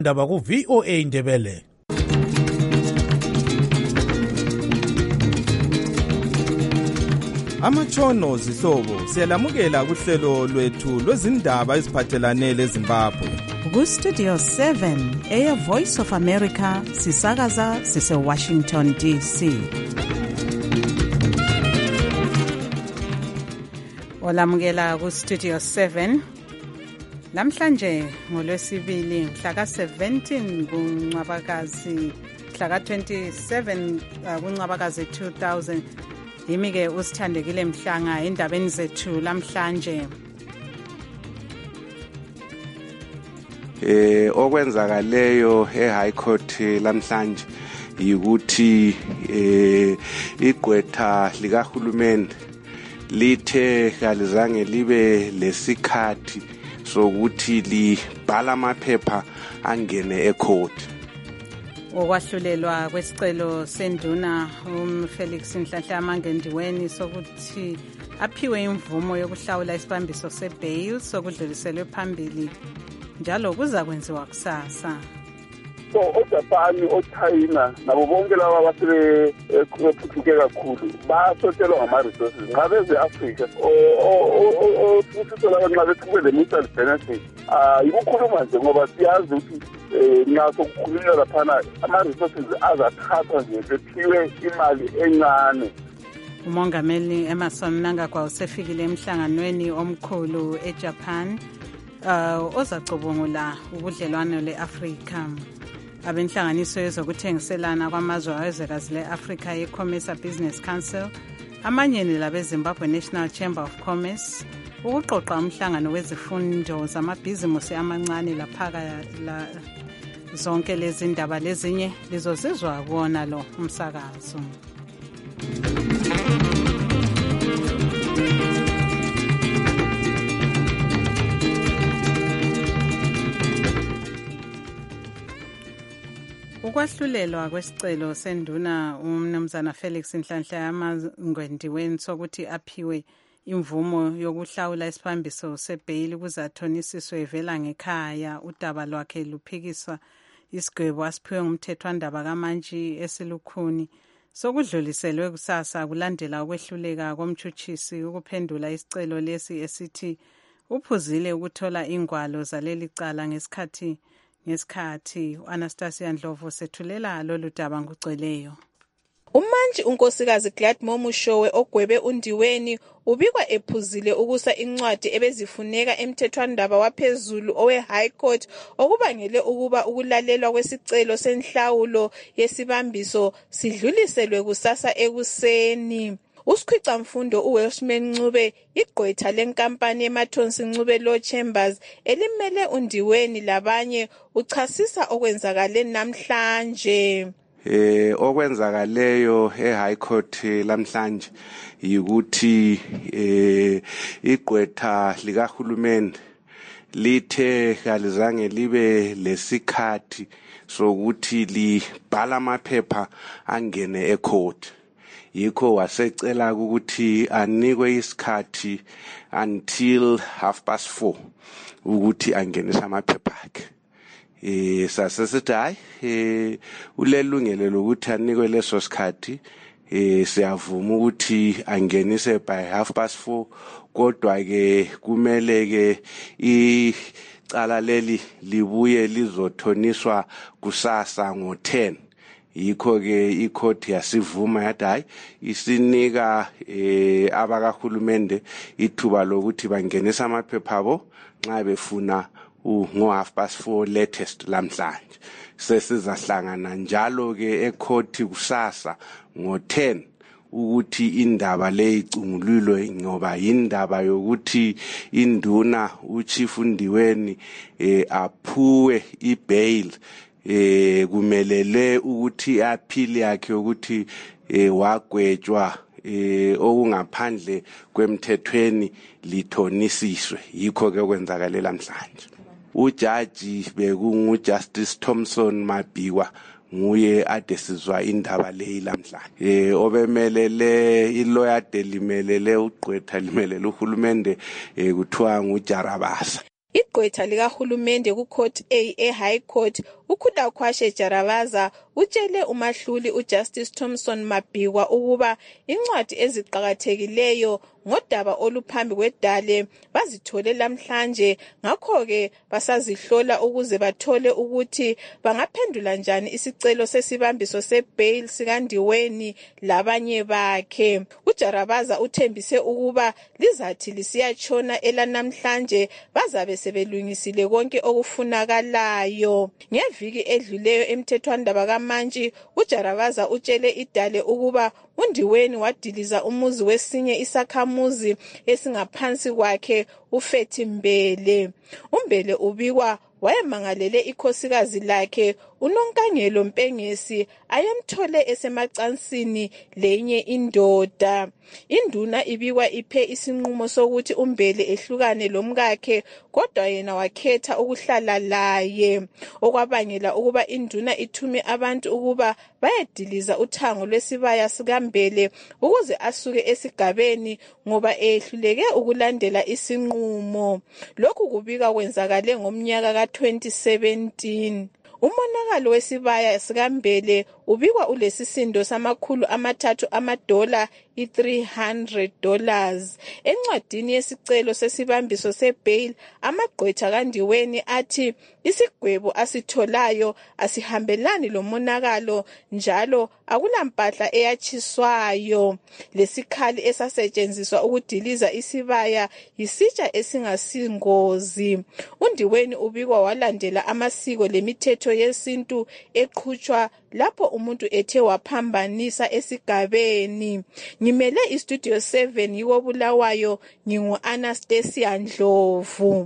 Ndaba ku VOA Indebele. Amatshono zihlobo siyalamukela kuhlelo lwethu lwezindaba eziphathelane leZimbabwe. Ku Studio 7 Air Voice of America sisakaza sise Washington DC. Olamukela ku Studio 7 namhlanje ngolwesibili mhla ka-17 kuNcwabakazi mhla ka-27 kuNcwabakazi 2000. Yimi ke usithandekile Mhlanga endabeni zethu lamhlanje. Okwenzakaleyo eHigh Court lamhlanje ukuthi igqwetha likahulumeni lithe kalizange libe lesikhathi sokuthi libhala amaphepha angene ecourt. Okwahlulelwa kwesicelo senduna Felix Nhlanhla Mangendiweni sokuthi aphiwe imvumo yokuhlawula isibambiso sebail sokudluliselwe phambili njalo kuza kwenziwa kusasa. So oJapan, oChina nabo bonke laba abasebephuthuke kakhulu basotshelwa ngama-resources ngabe ze-Afrika futhi laba nxa beqhube le-mutual benefit yikukhuluma nje ngoba siyazi ukuthi nxa sokukhulunywa laphana ama-resources azathathwa nje bephiwe imali encane. Umongameli Emmerson Mnangagwa usefikile emhlanganweni omkhulu eJapan ozacubungula ubudlelwano le-Afrika. Abenhlanganiso yezokuthengiselana kwamazwe awezwekazi le-Afrika ye-Commerce Business Council amanye labe-Zimbabwe National Chamber of Commerce ukuqoqa umhlangano wezifundo zamabhizimusi amancane laphaka zonke lezi ndaba lezinye lizozizwa kuona lo umsakazo. Ukwahlulelwa kwesicelo senduna umnumzana Felix Nhlanhla Mangendiweni sokuthi aphiwe imvumo yokuhlawula isibambiso sebail kuzathonisiswe evela ngekhaya udaba lwakhe luphikiswa isigwebo asiphiwe ngumthethwandaba kaMantshi esilukhuni sokudluliselwe kusasa kulandela ukwehluleka komtshutshisi ukuphendula isicelo lesi esithi uphuzile ukuthola ingwalo zaleli cala ngesikhathi Anastasia Ndlovu sethulela lolu daba ngugcweleyo. uMantshi unkosikazi Gladmore Mushowe ogwebe uNdiweni ubikwa ephuzile ukusa incwadi ebezifuneka emthethwandaba waphezulu owe-High Court okubangele ukuba ukulalelwa kwesicelo senhlawulo yesibambiso sidluliselwe kusasa ekuseni. Usikhwicamfundo uWelshman Ncube igqwetha lenkampani yeMathonsi Ncube Law Chambers elimele uNdiweni labanye uchasisa okwenzakale namhlanje. Okwenzakaleyo eHigh Court lamhlanje ukuthi igqwetha likahulumeni lithe kalizange libe lesikhathi sokuthi libhala amaphepha angene ecourt. Yikho wasecela ukuthi anikwe isikhathi until 4:30 ukuthi angenise amaphepha akhe. Sasesithi hayi ulelungelo lokuthi anikwe leso sikhathi siyavuma ukuthi angenise by 4:30 kodwa ke kumele ke icala leli libuye lizothoniswa kusasa ngo-10. Yikho ke icourt yasivuma yathi hayi isinika abakahulumende ithuba lokuthi bangenisa amaphepha abo nxa befuna ngo-4:30 latest lamhlanje. Sesizahlangana njalo ke ecourt kusasa ngo-10 ukuthi indaba le icungululwe ngoba indaba yokuthi induna uChief Ndiweni aphuwe ibail kumelele ukuthi aphili yakhe ukuthi wagwetshwa okungaphandle kwemthethweni lithonisiswe. Yikho ke kwenzakale lamhlanje. Ujaji bekunguJustice Thompson Mabhiwa nguye adesizwa indaba leyi lamhlanje. Obemelele ilawyer delimelele ugqwetha limelele uhulumende kuthiwa nguJarabasa. Igqwetha likahulumende kuCourt A eHigh Court uKhudwakhwashe Jarabaza utshele umahluli uJustice Thompson Mabhikwa ukuba incwadi eziqhakathekileyo ngodaba oluphambi kwedale bazithole lamhlanje, ngakho-ke basazihlola ukuze bathole ukuthi bangaphendula njani isicelo sesibambiso sebail sikandiweni labanye bakhe. uJarabaza uthembise ukuba lizathi lisiyatshona elanamhlanje bazabe sebelungisile konke okufunakalayo. Ngeviki edluleyo emthethwandaba kaMantshi, uJarabaza utshele idale ukuba uNdiweni wadiliza umuzi wesinye isakhamuzi esingaphansi kwakhe uFethi Mbele. uMbele ubikwa wayemangalele ikhosikazi lakhe uNonkangelo Mpengesi ayemthole esemacansini lenye indoda. Induna ibikwa iphe isinqumo sokuthi uMbele ehlukane lomkakhe, kodwa yena wakhetha ukuhlala laye, okwabangela ukuba induna ithume abantu ukuba bayediliza uthango lwesibaya sikaMbele ukuze asuke esigabeni ngoba ehluleke ukulandela isinqumo. Lokhu kubika kwenzakale ngomnyaka ka-2017. Umonakalo wesibaya sikaMbele ubikwa ulesisindo $300 $300. Encwadini yesicelo sesibambiso sebail, amagqwetha kaNdiweni athi isigwebo asitholayo asihambelani lomonakalo njalo akulampahla eyatshiswayo. Lesikhali esasetshenziswa ukudiliza isibaya yisitsha esingasingozi. uNdiweni ubikwa walandela amasiko lemithetho yesintu eqhutshwa lapho umuntu ethe waphambanisa esigabeni. Ngimele iStudio 7 yiko Bulawayo, ngingu-Anastasia Ndlovu.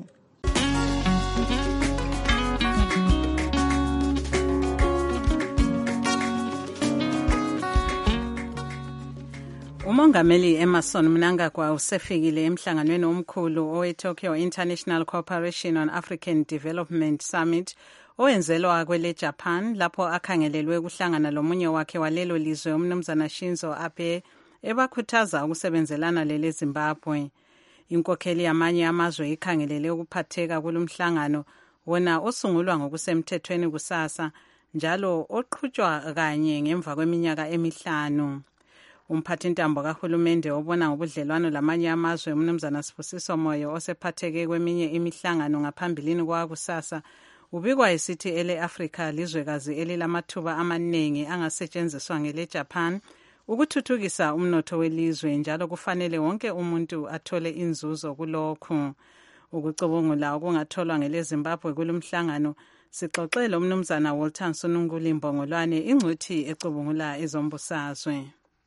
Umongameli Emmerson Mnangagwa usefikile emhlanganweni omkhulu owe-Tokyo International Cooperation on African Development Summit owenzelwa kwele Japan, lapho akhangelelwe ukuhlangana lomunye wakhe walelo lizwe umnumzana Shinzo Abe ebakhuthaza ukusebenzelana lele Zimbabwe. Inkokheli yamanye amazwe ikhangelele ukuphatheka kulomhlangano wona osungulwa ngokusemthethweni kusasa njalo oqhutshwa kanye ngemva kweminyaka emihlanu. Umphathintambo kahulumende obona ngobudlelwano lamanye amazwe umnumzana Sibusiso Moyo osephatheke kweminye imihlangano ngaphambilini kwakusasa ubikwa esithi ele Africa lizwekazi elilamathuba amaningi angasetshenziswa ngele Japan ukuthuthukisa umnotho welizwe, njalo kufanele wonke umuntu athole inzuzo kulokhu. Ukucubungula okungatholwa ngele Zimbabwe kulomhlangano sixoxele umnumzana Walter Nsununguli Mbongolwane, ingcuthi ecubungula ezombusazwe.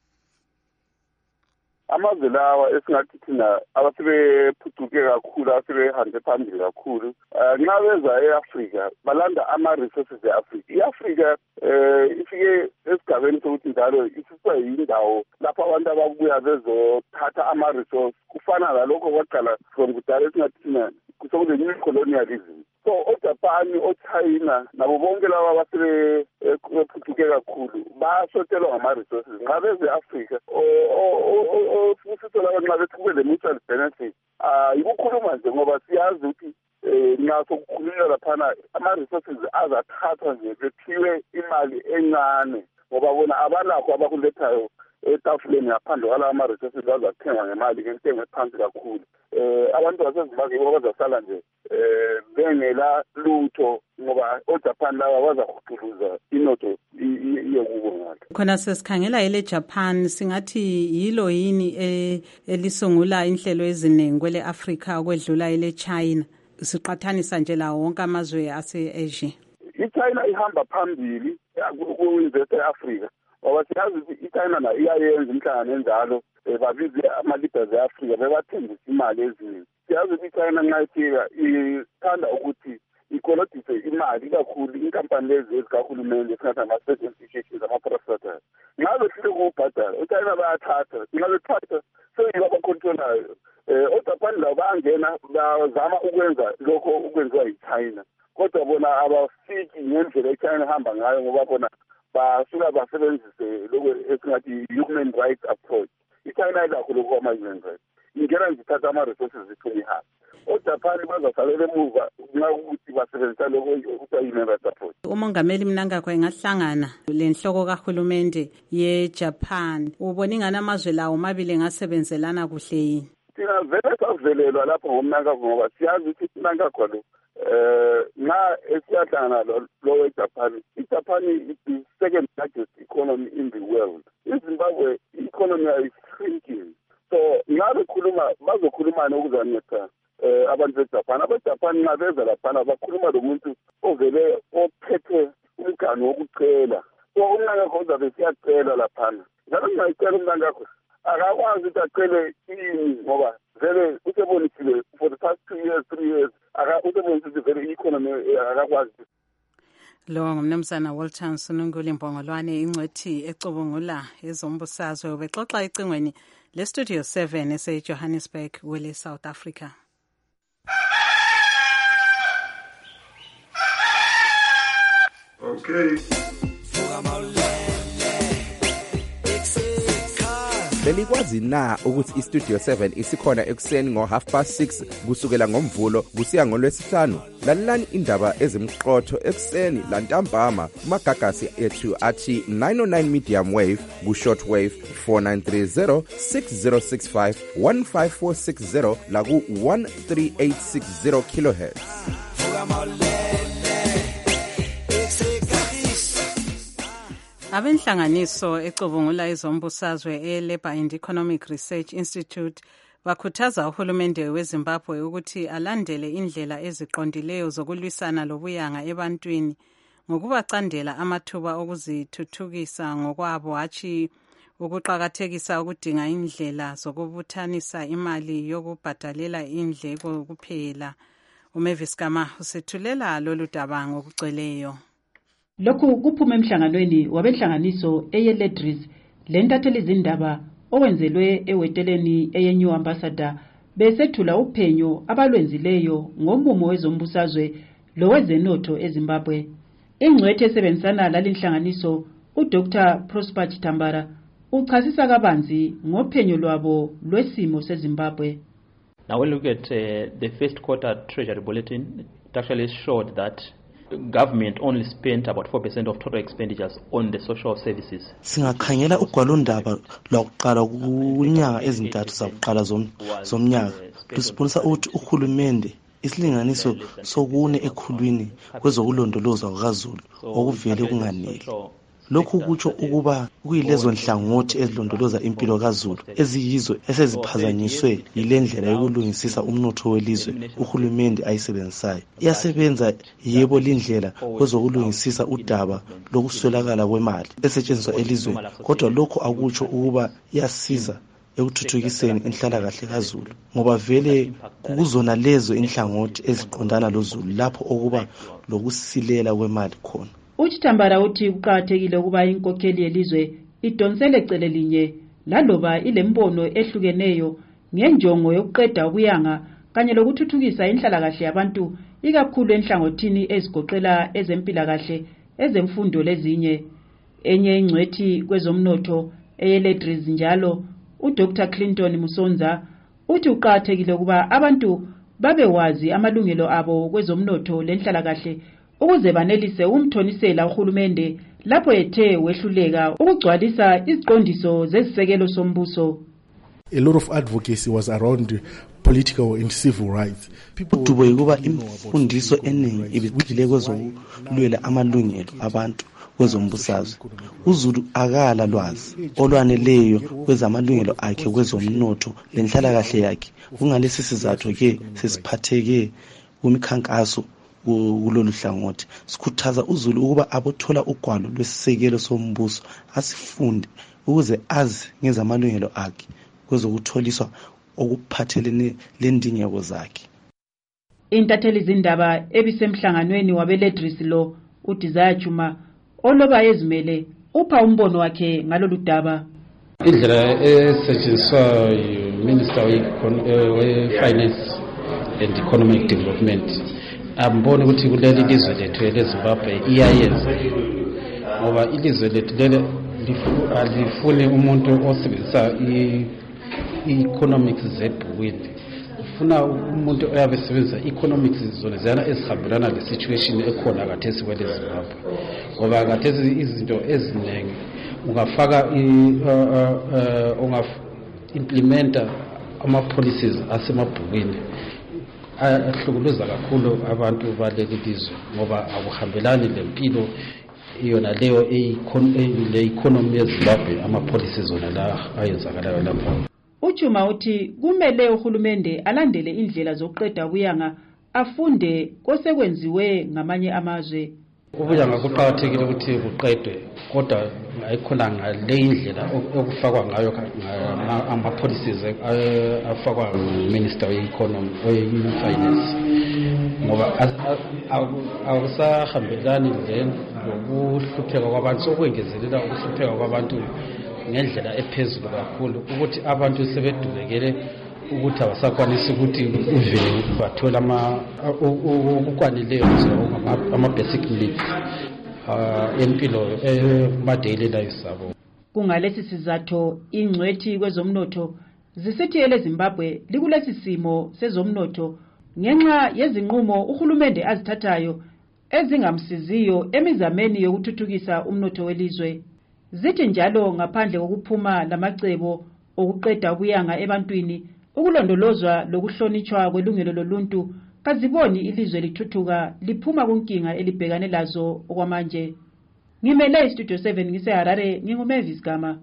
Amazwe lawa esingathi thina abasebephucuke kakhulu, asebehambe phambili kakhulu, nxa beza e-Afrika balanda ama-resources e-Afrika. I-Afrika ifike esigabeni sokuthi njalo isiswa yindawo lapho abantu ababuya bezothatha ama-resource, kufana lalokho kwaqala from kudala esingathi thina kusokule-new colonialism. So oJapan, oChina nabo bonke laba abasebephucuke kakhulu basotelwa ngama-resources. Nxa beze e-Afrika Sibusiso laba nxa bethi kube le-mutual benefit, yikukhuluma nje ngoba siyazi ukuthi nxa sokukhulunywa laphana ama-resources azathathwa nje bephiwe imali encane ngoba bona abalakho abakulethayo etafuleni ngaphandle kwalawa ama-resources bazathengwa ngemali ngentengo ephansi kakhulu. Abantu basezimbabwe bazasala nje bengela lutho ngoba oJapan laba bazakhuthuza inotho iyekubo ngalo. Khona sesikhangela ele Japan, singathi yilo yini elisungula inhlelo eziningi kwele Africa okwedlula ele China, siqathanisa nje lawo wonke amazwe ase-Asia? iChina ihamba phambili ku-invest e-Africa ngoba siyazi ukuthi iChina nayo iyayenza imhlangano enjalo, babize ama-leaders e-Afrika bebathembisa imali eziningi. Siyazi ukuthi iChina nxa ifika ithanda ukuthi ikolodise imali kakhulu inkampani lezi ezikahulumende esingathi ama-state institutions, ama-prostators. Nxa befike ukubhadala iChina bayathatha, nxa bethatha seyibo abakhontrolayo. oJapan labo bayangena bazama ukwenza lokho ukwenziwa yiChina, kodwa bona abafiki ngendlela iChina ihamba ngayo ngoba bona basuka basebenzise lokho esingathi human rights approach. iChina ilakho lokho ama-human rights, ingena nje ithatha ama-resources ithume ihamba. oJapan bazasalela emuva nxa ukuthi basebenzisa lokho okuthiwa yi-member support. Umongameli Mnangagwa engahlangana lenhloko kahulumende ye-Japan, ubona ingani amazwe lawo mabili engasebenzelana kuhle yini? Thina vele savelelwa lapho ngomNangagwa ngoba siyazi ukuthi Mnangagwa lo nxa esiyahlangana lo weJapan, iJapan is the second largest economy in the world. IZimbabwe economy is shrinking. So nxa bazokhulumana ukuzanceda abantu beJapan. AbeJapan nxa beza laphana bakhuluma lomuntu ovele ophethe umganu wokucela. So uMnangagwa uzabe siyacela laphana. Njalo ngiyacela uMnangagwa akakwazi ukuthi acele ini ngoba vele usebonisile for the past 2 years, 3 years, usebonisile vele i-economy akakwazi. Lo ngumnumzana Walter Nsunguli Mbongolwane, ingcwethi ecubungula ezombusazwe, ubexoxa ecingweni leStudio 7 eseJohannesburg wele South Africa. Okay. Belikwazi na ukuthi iStudio 7 isikhona ekuseni ngo6:30 kusukela ngomvulo kusiya ngolwesihlanu? Lalelani indaba ezimqotho ekuseni lantambama kumagagasi ethu athi 909 medium wave ku-short wave 4930 6065 15460 la ku-13860 kilohertz. Abenhlanganiso ecubungula izombusazwe e-Labour and Economic Research Institute bakhuthaza uhulumende weZimbabwe ukuthi alandele indlela eziqondileyo zokulwisana lobuyanga ebantwini ngokubacandela amathuba okuzithuthukisa ngokwabo, hatshi ukuqakathekisa ukudinga indlela zokubuthanisa imali yokubhadalela indleko kuphela. uMavis Kama usethulela lolu daba ngokugcweleyo. Lokhu kuphuma emhlanganweni wabenhlanganiso eyeLedris lentatheli izindaba owenzelwe eweteleni eyeNew Ambassador besethula uphenyo abalwenzileyo ngomumo wezombusazwe lowezenotho eZimbabwe. Ingcwethi esebenzisana lalinhlanganiso uDr. Prosper Chitambara uchasisa kabanzi ngophenyo lwabo lwesimo seZimbabwe. Now when we look at the first quarter Treasury Bulletin, it actually showed that government only spent about 4% of total expenditures on the social services. Singakhangela ugwalondaba lwakuqala kunyanga ezintathu zakuqala zomnyaka lusibonisa ukuthi uhulumende isilinganiso sokune ekhulwini kwezokulondolozwa kwaZulu okuvele kunganele. Lokhu kutsho ukuba kuyilezo nhlangothi ezilondoloza impilo kaZulu eziyizo eseziphazanyiswe yile ndlela yokulungisisa umnotho welizwe uhulumende ayisebenzisayo. Iyasebenza yebo lindlela kwezokulungisisa udaba lokuswelakala kwemali esetshenziswa elizweni, kodwa lokho akutsho ukuba iyasiza ekuthuthukiseni inhlalakahle kaZulu ngoba vele kukuzona lezo inhlangothi eziqondana loZulu lapho okuba lokusilela kwemali khona. Uchitambara uthi kuqakathekile ukuba inkokheli yelizwe idonsele ecele linye laloba ilembono ehlukeneyo ngenjongo yokuqeda ubuyanga kanye lokuthuthukisa inhlalakahle yabantu ikakhulu enhlangothini ezigoqela ezempilakahle, ezemfundo lezinye. Enye ingcwethi kwezomnotho eyeLedris njalo uDr. Clinton Musonza uthi uqakathekile ukuba abantu babewazi amalungelo abo kwezomnotho lenhlalakahle ukuze banelise umthonisela uhulumende lapho ethe wehluleka ukugcwalisa iziqondiso zezisekelo sombuso. A lot of advocacy was around political and civil rights. Udubo yukuba imfundiso eningi ibigxile kwezokulwela amalungelo abantu kwezombusazwe. uZulu akala lwazi olwaneleyo kwezamalungelo akhe kwezomnotho lenhlalakahle yakhe. Kungalesi sizathu ke sesiphatheke kumikhankaso kulolu hlangothi. Sikhuthaza uZulu ukuba abothola ugwalo lwesisekelo sombuso asifunde ukuze azi ngezamalungelo akhe kwezokutholiswa okuphathelene lendingeko zakhe. Intatheli izindaba ebisemhlanganweni wabeLedris lo uDesire Chuma oloba ezimele upha umbono wakhe ngalolu daba. Indlela esetshenziswa yiMinister we-Finance and Economic Development ambone ukuthi kuleli lizwe lethu leZimbabwe iyayenza ngoba ilizwe lethu lele alifuni umuntu osebenzisa i-economics zebhukwini, sifuna umuntu oyabesebenzisa economics zona ziyana ezihambelana le situation ekhona khathesi kwele Zimbabwe ngoba khathesi izinto eziningi ungafaka implementa ama-policies asemabhukwini ahlukuluza kakhulu abantu baleli lizwe ngoba akuhambelani lempilo iyona leyo le economy yeZimbabwe ama-policies zona la ayenzakalayo lapho. Uchuma uthi kumele uhulumende alandele indlela zokuqeda ubuyanga afunde kosekwenziwe ngamanye amazwe. Ubuyanga kuqakathekile ukuthi buqedwe kodwa ayikhona ngale indlela okufakwa ngayo ama-policies afakwa nguminister we-economy we-finance ngoba akusahambelani lokuhlupheka kwabantu sokwengezelela ukuhlupheka kwabantu ngendlela ephezulu kakhulu ukuthi abantu sebedubekele ukuthi abasakwanisi ukuthi uvele bathola okukwanileyo ama-basic needs empilo ma-daily lives abo. Kungalesi sizathu ingcwethi kwezomnotho zisithi eleZimbabwe likulesi simo sezomnotho ngenxa yezinqumo uhulumende azithathayo ezingamsiziyo emizameni yokuthuthukisa umnotho welizwe. Zithi njalo ngaphandle kokuphuma lamacebo okuqeda ubuyanga ebantwini ukulondolozwa lokuhlonitshwa kwelungelo loluntu kaziboni ilizwe lithuthuka liphuma kunkinga elibhekane lazo okwamanje. Ngimele iStudio 7 ngiseHarare nginguMavis Gama.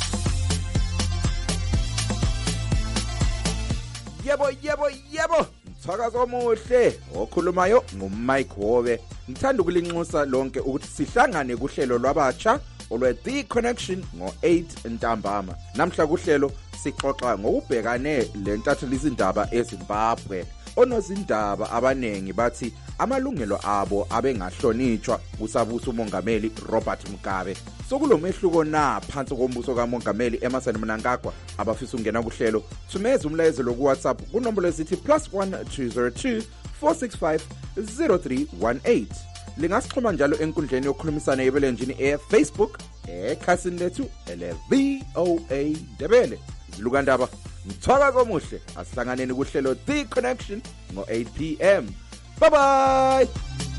Yebo mthakazo omuhle okhulumayo nguMike Hobe. Ngithanda ukulinxusa lonke ukuthi sihlangane kuhlelo lwabatsha olwe-The Connection ngo-8 ntambama. Namhla kuhlelo sixoxa ngokubhekane lentathelizindaba eZimbabwe. Onozindaba abanengi bathi amalungelo abo abengahlonitshwa kusabusa umongameli Robert Mugabe. Sokulomehluko na phansi kombuso kamongameli Emmerson Mnangagwa. Abafisa ungena kuhlelo thumeza umlayezelo ku WhatsApp kunombolo ezithi +1 202 465 0318. Lingasixhuma njalo enkundleni yokukhulumisana yebelenjini eFacebook ekhasini lethu ele-VOA Ndebele. Zilukandaba mthwakazo omuhle asihlanganeni kuhlelo The Connection ngo-8 p.m. Bye bye.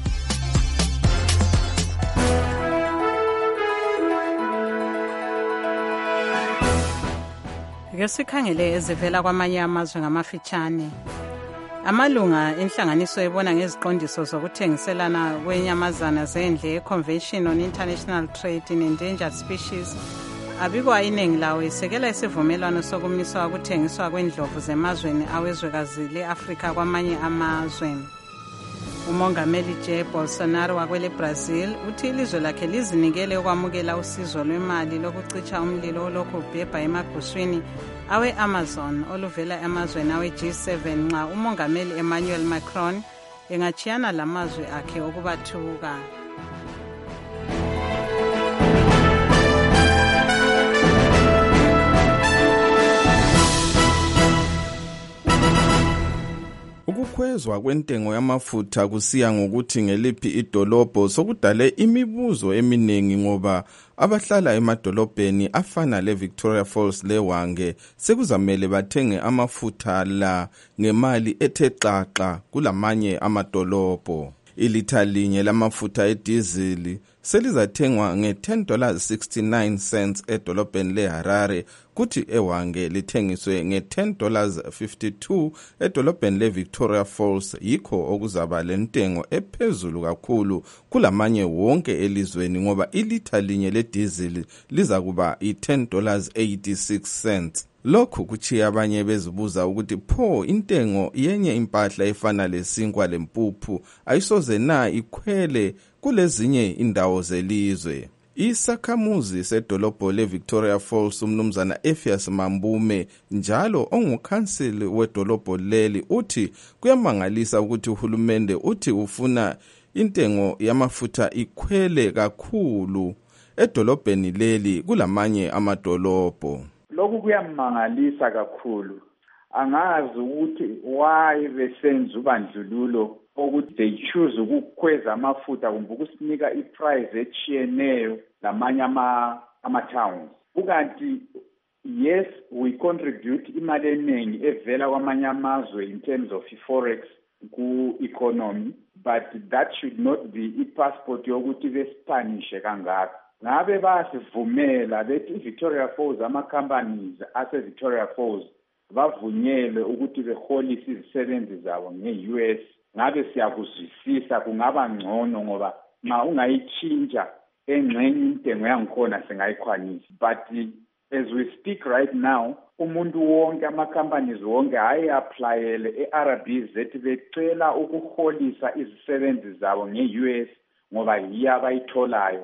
Ke sikhangele ezivela kwamanye amazwe ngamafitshane. Amalunga enhlanganiso ebona ngeziqondiso zokuthengiselana kwenyamazana zendle Convention on International Trade in Endangered Species abikwa iningi lawo isekela isivumelwano sokumiswa ukuthengiswa kwendlovu zemazweni awezwekazi le-Afrika kwamanye amazwe. Umongameli Jair Bolsonaro wakwele Brazil uthi ilizwe lakhe lizinikele ukwamukela usizo lwemali lokucitsha umlilo olokhu ubhebha emaguswini awe-Amazon oluvela emazweni awe-G7 nxa umongameli Emmanuel Macron engachiyana lamazwe akhe okubathuka. Ukukhwezwa kwentengo yamafutha kusiya ngokuthi ngeliphi idolobho sokudale imibuzo eminingi ngoba abahlala emadolobheni afana leVictoria Falls leHwange sekuzamele bathenge amafutha la ngemali ethe xaxa kulamanye amadolobho. Ilitha linye lamafutha edizili selizathengwa nge$10.69 edolobheni leHarare kuthi eHwange lithengiswe nge$10.52 edolobheni leVictoria Falls. Yikho okuzaba lentengo ephezulu kakhulu kulamanye wonke elizweni ngoba ilitha linye ledizili liza kuba $10.86. Lokhu kuchiya abanye bezibuza ukuthi pho intengo yenye impahla efana lesinkwa lempuphu ayisoze na ikhwele kulezinye indawo zelizwe. Isakhamuzi sedolobho leVictoria Falls umnumzana Effias Mambume njalo ongukhansili wedolobho leli uthi kuyamangalisa ukuthi uhulumende uthi ufuna intengo yamafutha ikhwele kakhulu edolobheni leli kulamanye amadolobho. Lokhu kuyamangalisa kakhulu. Angazi ukuthi why besenza ubandlululo ukuthi they choose ukukhweza amafutha kumbe ukusinika iprice echiyeneyo lamanye ama-towns. Ukanti yes, we contribute imali eningi evela kwamanye amazwe in terms of forex ku-economy, but that should not be i-passport yokuthi besipanishe kangaka. Ngabe basivumela bethi i-Victoria Falls, ama-companies ase-Victoria Falls bavunyelwe ukuthi beholise izisebenzi zabo nge-US, ngabe siyakuzwisisa kungaba ngcono ngoba nxa ungayitshintsha engxenye intengo yangikhona singayikhwanisa. But as we speak right now, umuntu wonke, ama-companies wonke ayi-aplayele e-RBZ becela ukuholisa izisebenzi zabo nge-US ngoba yiyo abayitholayo,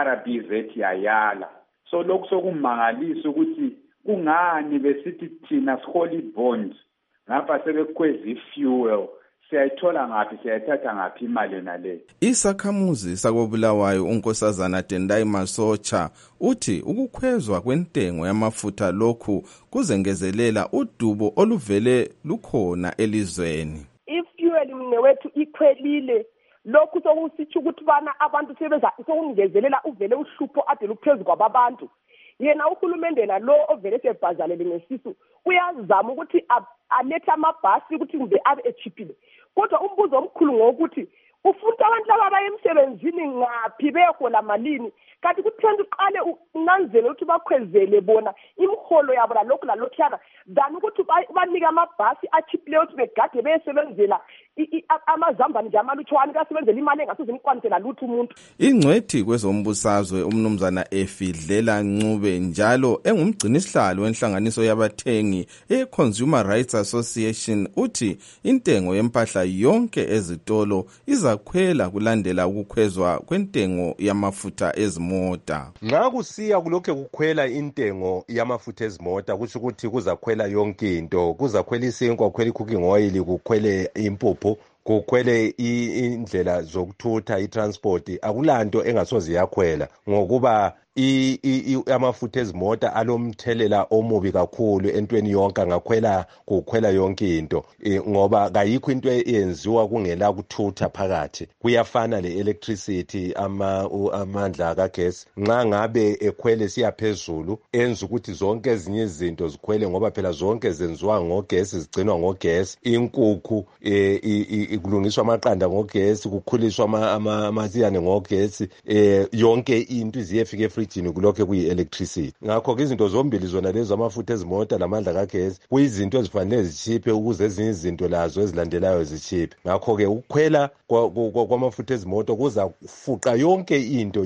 i-RBZ yayala. So lokhu sokumangalisa ukuthi kungani besithi thina sihola i-bond ngapha sebekweza i-fuel, siyayithola ngaphi, siyayithatha ngaphi imali nale. Isakhamuzi sakobulawayo unkosazana Tendai Masocha uthi ukukhwezwa kwentengo yamafutha lokhu kuzengezelela udubo oluvele lukhona elizweni. Ifuel mnewethu ikhwelile, lokhu sokusitsho ukuthi bana abantu sebeza sokungezelela uvele uhlupho ade luphezulu kwabantu. Yena uhulumende lo ovele sebhazalele ngesisu uyazama ukuthi alethe amabhasi ukuthi kumbe abe echiphile. Kodwa umbuzo omkhulu ngokuthi ufuna abantu laba bayemsebenzini ngaphi beyohola malini, kanti kuthenda uqale unanzele ukuthi bakhwezele bona imiholo yabo lokhu lalokhana than ukuthi banike amabhasi achiphile ukuthi begade beyesebenzela amazambani nje amalutshwane kasebenzela imali engasuze imkwanisela lutho umuntu. Ingcwethi kwezombusazwe umnumzana Efidlela Ncube njalo engumgcinisihlalo wenhlanganiso yabathengi e-Consumer Rights Association uthi intengo yempahla yonke ezitolo izakhwela kulandela ukukhwezwa kwentengo yamafutha ezimota. Nxa kusiya kulokho kukhwela intengo yamafutha ezimota kusho ukuthi kuzakhwela yonke into, kuzakhwela isinkwa, kukhwela i-cooking oil, kukhwele impuphu, kukhwele indlela zokuthatha i-transport. Akulanto engasoze yakhwela ngokuba amafutha ezimota alomthelela omubi kakhulu entweni yonke, kukhwela yonke into ngoba kayikho into eyenziwa kungela kuthutha phakathi. Kuyafana le-electricity, amandla kagesi, nxa ngabe ekhwele siya phezulu enza ukuthi zonke ezinye izinto zikhwele ngoba phela zonke zenziwa ngogesi, zigcinwa ngogesi. Inkukhu kulungiswa amaqanda ngogesi, kukhuliswa amasiyane ngogesi, yonke into iziyefika efridge kulokho kuyi-electricity. Ngakho-ke izinto zombili zona lezo, amafutha ezimota lamandla kagesi, kuyizinto ezifanele zichiphe ukuze ezinye izinto lazo ezilandelayo zichiphe. Ngakho-ke ukukhwela kwamafutha ezimota kuzafuqa yonke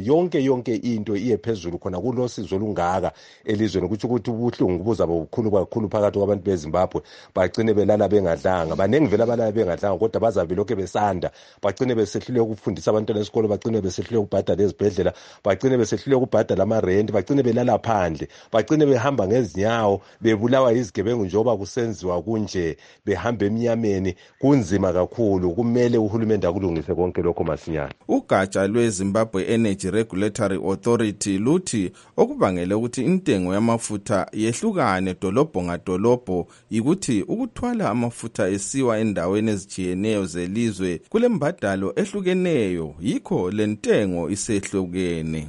into iye phezulu khona kulosizo olungaka elizweni. Kutsho ukuthi ubuhlungu buzaba bukhulu kakhulu phakathi kwabantu beZimbabwe, bagcine belala bengadlanga. Banengi vele abalala bengadlanga kodwa bazabe lokho besanda, bagcine besehluleka ukufundisa abantwana esikolo, bagcine besehluleka ukubhadala ezibhedlela, bagcine besehluleka ukubhadala amarenti, bagcine belala phandle, bagcine behamba ngezinyawo, bebulawa izigebengu njengoba kusenziwa kunje, behamba emnyameni. Kunzima kakhulu, kumele uhulumende akulungise konke lokho masinyane. Ugatsha lweZimbabwe Energy Regulatory Authority luthi okubangela ukuthi intengo yamafutha yehlukane dolobho ngadolobho yikuthi ukuthwala amafutha esiwa endaweni ezijiyeneyo zelizwe kulembadalo ehlukeneyo, yikho lentengo isehlukene.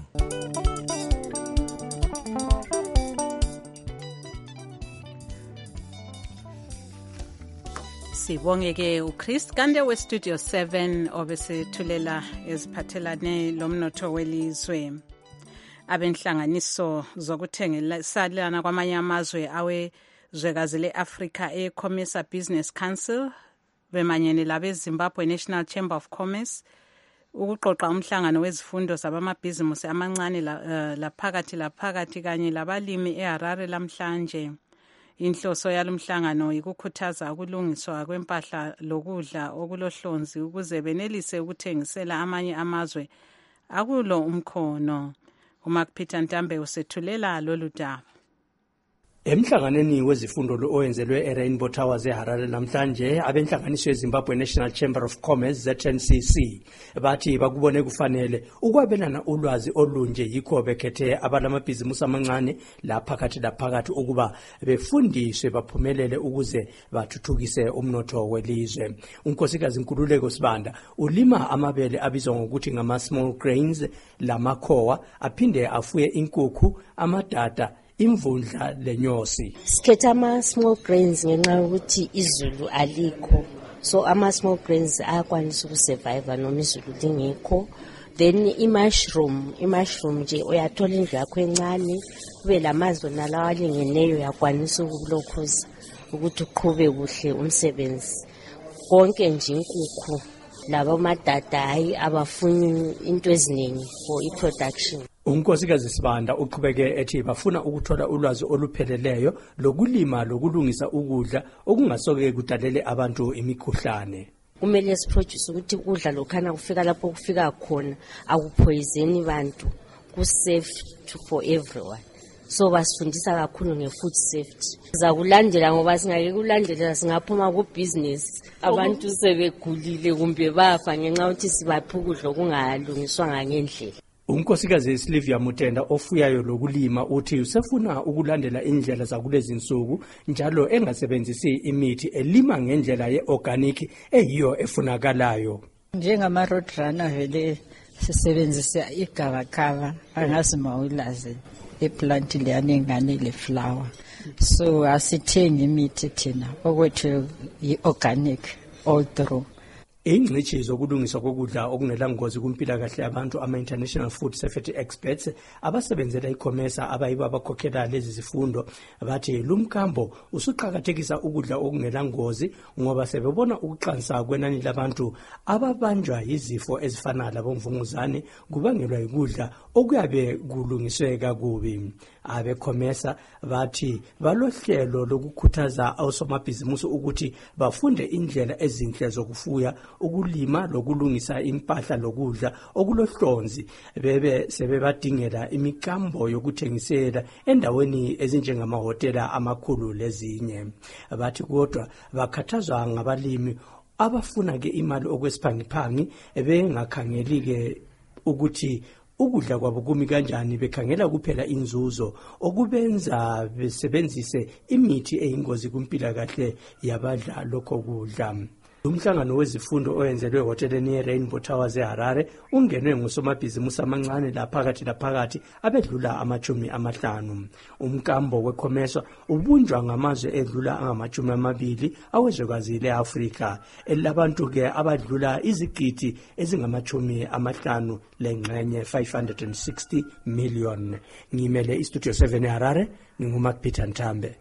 Sibongeke uChris Kande weStudio 7 obesethulela eziphathelane lomnotho welizwe. Abenhlanganiso zokuthengiselana kwamanye amazwe awezwekazi le-Africa e-Commerce Business Council bemanyene labeZimbabwe National Chamber of Commerce ukuqoqa umhlangano wezifundo zabamabhizimusi amancane laphakathi kanye labalimi eHarare lamhlanje. Inhloso yalomhlangano ikukhuthaza ukulungiswa kwempahla lokudla okulohlonzi ukuze benelise ukuthengisela amanye amazwe akulo umkhono. uMark-Peter Ntambe usethulela lolu daba. Emhlanganweni wezifundo oyenzelwe eRainbow Towers eHarare namhlanje, abenhlanganiso yeZimbabwe National Chamber of Commerce ZNCC bathi bakubone kufanele ukwabelana ulwazi olunje, yikho bekhethe abalamabhizimusi amancane laphakathi ukuba befundiswe baphumelele ukuze bathuthukise umnotho welizwe. Unkosikazi Nkululeko Sibanda ulima amabele abizwa ngokuthi ngama small grains lamakhowa, aphinde afuye inkukhu, amadada, imvundla lenyosi. Sikhetha ama-small grains ngenxa yokuthi izulu alikho, so ama-small grains ayakwanisa ukusurvive noma izulu lingekho. Then i-mushroom nje uyathola indlu yakho encane, kube lamanzi nalawa alingeneyo, yakwanisa ukulokhuza ukuthi uqhube kuhle umsebenzi. Konke nje inkukhu laba madada hayi abafuni into eziningi for i-production. Unkosikazi Sibanda uqhubeke ethi bafuna ukuthola ulwazi olupheleleyo lokulima lokulungisa ukudla okungasoke kudalele abantu imikhuhlane. Kumele siproduce ukuthi ukudla lokhana kufika lapho kufika khona akuphoyizeni bantu, ku-safe for everyone. So basifundisa kakhulu nge-food safety. Sizakulandela ngoba singake kulandela singaphuma ku-business abantu sebegulile kumbe bafa ngenxa yokuthi sibapha ukudla okungalungiswanga ngendlela. Unkosikazi Silvia Mutenda ofuyayo lokulima uthi usefuna ukulandela indlela zakulezi insuku njalo engasebenzisi imithi, elima ngendlela ye-organic eyiyo efunakalayo. Njengama roadrunner vele sisebenzisa igabakaba angazi mawulazi iplant leyani ngane le flower, so asithengi imithi thina okwethu yi-organic all through. Ingcitshi zokulungiswa kokudla okunela ngozi kumpilakahle abantu ama-international food safety experts abasebenzela iCOMESA abayibo abakhokhela lezi zifundo bathi lumkambo usuqhakathekisa ukudla okungela ngozi ngoba sebebona ukuqansa kwenani labantu ababanjwa yizifo ezifana labomvunguzane kubangelwa yikudla okuyabe kulungiswe kakubi. AbeCOMESA bathi balohlelo lokukhuthaza osomabhizimusi ukuthi bafunde indlela ezinhle zokufuya, ukulima lokulungisa impahla lokudla okulohlonzi, bebe sebebadingela imikambo yokuthengisela endaweni ezinjengamahotela amakhulu lezinye. Bathi kodwa bakhathazwa ngabalimi abafuna ke imali okwesiphangiphangi bengakhangeli ke ukuthi ukudla kwabo kumi kanjani, bekhangela kuphela inzuzo okubenza besebenzise imithi eyingozi kumpilakahle yabadla lokho kudla. Umhlangano wezifundo oyenzelwe ehoteleni ye-Rainbow Towers eHarare ungenwe ngusomabhizimusi amancane laphakathi abedlula 50. Umkambo weCOMESA ubunjwa ngamazwe edlula 20 awezwekazi le-Afrika, elabantu ke abadlula izigidi ezingama-50 lengxenye 560 million. Ngimele iStudio 7 eHarare, nginguMark Peter Ntambe.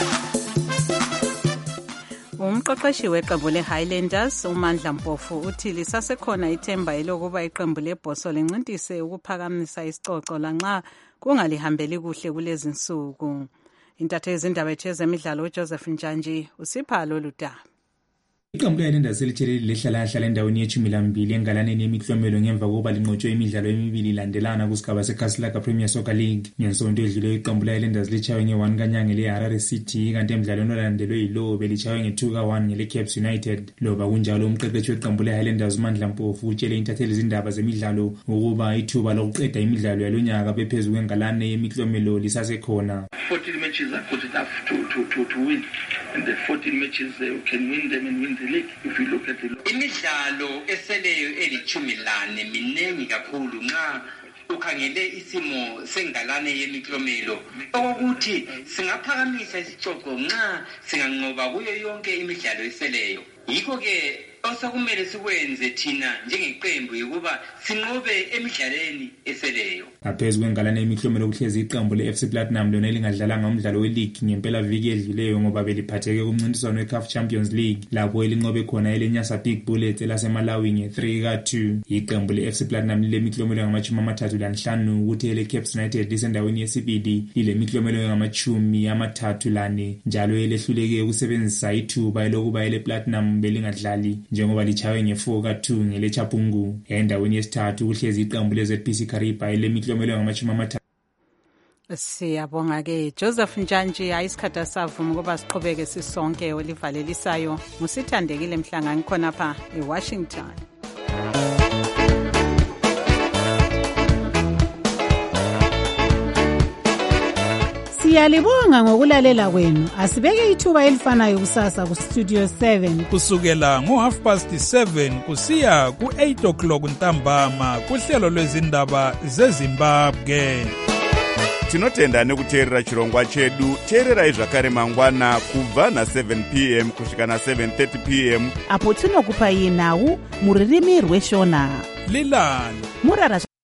Umqeqeshi weqembu le-Highlanders uMandla Mpofu uthi lisasekhona ithemba elokuba iqembu lebhoso lincintise ukuphakamisa isicoco lanxa kungalihambeli kuhle kulezi nsuku. Intatheli zindaba yezemidlalo uJoseph Njanji usipha lolu daba. Iqembu le-Highlanders selithelile lehlala endaweni ye-12 engalaneni yemiklomelo ngemva kokuba linqotshwe imidlalo emibili ilandelana kusigaba seKasilaka Premier Soccer League. Ngesonto edluleyo iqembu le-Highlanders litshaywe nge-1 kanyanga le-Harare City, kanti emdlalweni olandelwe yilo belitshaywe nge-2-1 ngele-Caps United. Loba kunjalo umqeqeshi weqembu le-Highlanders uMandla Mpofu utshele intatheli zindaba zemidlalo ukuba ithuba lokuqeda imidlalo yalonyaka bephezu kwengalane yemiklomelo lisasekhona. 14 matches are good enough to win, and the 14 matches you can win them and win the league if you look at the imidlalo eseleyo eli-10 minengi kakhulu nxa ukhangele isimo sengalane yemiklomelo, okuthi singaphakamisa isicoco nxa singanqoba kuyo yonke imidlalo eseleyo. Yikho ke osekumele sikwenze thina njengeqembu ukuba sinqobe emidlalweni eseleyo. Ngaphezu kwengalane yemiklomelo kuhlezi iqembu le-FC Platinum lona elingadlalanga umdlalo we-league ngempela viki edluleyo ngoba beliphatheke kumncintiswano we-CAF Champions League lapho elinqobe khona eleNyasa Big Bullets elaseMalawi nge-3-2. Iqembu le-FC Platinum lilemiklomelo engama-35 ukuthi ele-Caps United lisendaweni yesibili lilemiklomelo engama-34 njalo elehluleke ukusebenzisa ithuba elokuba ele-Platinum belingadlali njengoba lichawe nge-4-2 ngeleChapungu. Endaweni yesithathu kuhlezi iqembu le-ZPC Kariba elemiklomelo engama-30. Siyabonga ke Joseph Njanji, ayisikhathi savuma ngoba siqhubeke sisonke olivalelisayo ngusithandekile Mhlanga ngikhona pha eWashington. Siyalibonga ngokulalela kwenu. Asibeke ithuba elifanayo kusasa ku Studio 7 kusukela ngo7:30 kusiya ku8 o'clock ntambama kuhlelo lwezindaba zeZimbabwe. tinotenda nekuteerera chirongwa chedu. teererai zvakare mangwana kubva na7 p.m. kusvika na7:30 p.m. apo tinokupai nhau muririmi rweshona lilani murara